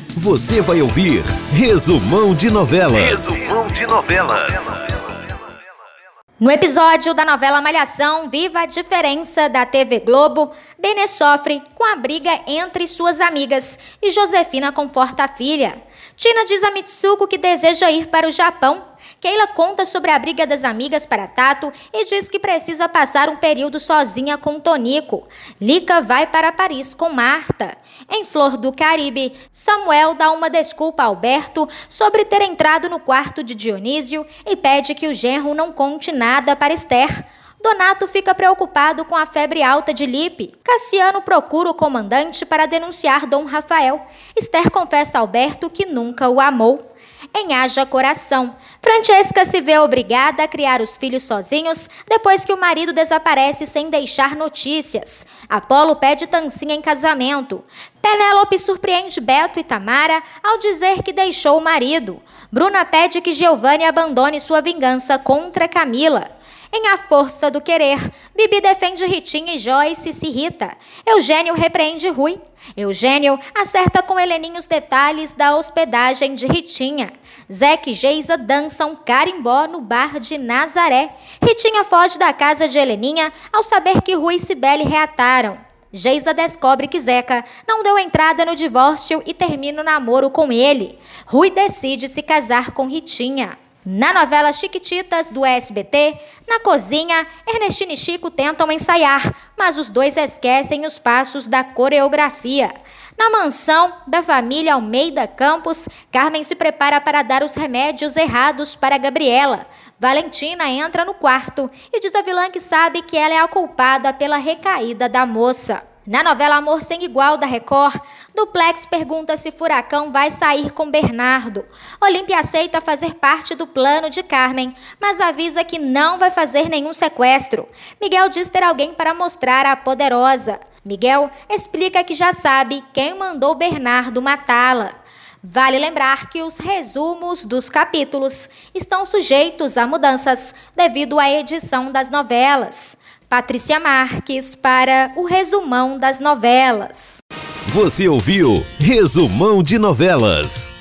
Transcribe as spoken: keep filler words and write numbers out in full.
Você vai ouvir Resumão de Novelas. Resumão de Novelas. No episódio da novela Malhação, Viva a Diferença da T V Globo, Benê sofre com a briga entre suas amigas e Josefina conforta a filha. Tina diz a Mitsuko que deseja ir para o Japão. Keila conta sobre a briga das amigas para Tato e diz que precisa passar um período sozinha com Tonico. Lika vai para Paris com Marta. Em Flor do Caribe, Samuel dá uma desculpa a Alberto sobre ter entrado no quarto de Dionísio e pede que o genro não conte nada para Esther. Donato fica preocupado com a febre alta de Lipe. Cassiano procura o comandante para denunciar Dom Rafael. Esther confessa a Alberto que nunca o amou. Em Haja Coração, Francesca se vê obrigada a criar os filhos sozinhos depois que o marido desaparece sem deixar notícias. Apolo pede Tancinha em casamento. Penélope surpreende Beto e Tamara ao dizer que deixou o marido. Bruna pede que Giovanni abandone sua vingança contra Camila. Em A Força do Querer, Bibi defende Ritinha e Joyce se irrita. Eugênio repreende Rui. Eugênio acerta com Heleninha os detalhes da hospedagem de Ritinha. Zeca e Geisa dançam carimbó no bar de Nazaré. Ritinha foge da casa de Heleninha ao saber que Rui e Cibele reataram. Geisa descobre que Zeca não deu entrada no divórcio e termina o namoro com ele. Rui decide se casar com Ritinha. Na novela Chiquititas do S B T, na cozinha, Ernestina e Chico tentam ensaiar, mas os dois esquecem os passos da coreografia. Na mansão da família Almeida Campos, Carmen se prepara para dar os remédios errados para Gabriela. Valentina entra no quarto e diz à vilã que sabe que ela é a culpada pela recaída da moça. Na novela Amor Sem Igual da Record, Duplex pergunta se Furacão vai sair com Bernardo. Olímpia aceita fazer parte do plano de Carmen, mas avisa que não vai fazer nenhum sequestro. Miguel diz ter alguém para mostrar à poderosa. Miguel explica que já sabe quem mandou Bernardo matá-la. Vale lembrar que os resumos dos capítulos estão sujeitos a mudanças devido à edição das novelas. Patrícia Marques para o Resumão das Novelas. Você ouviu Resumão de Novelas.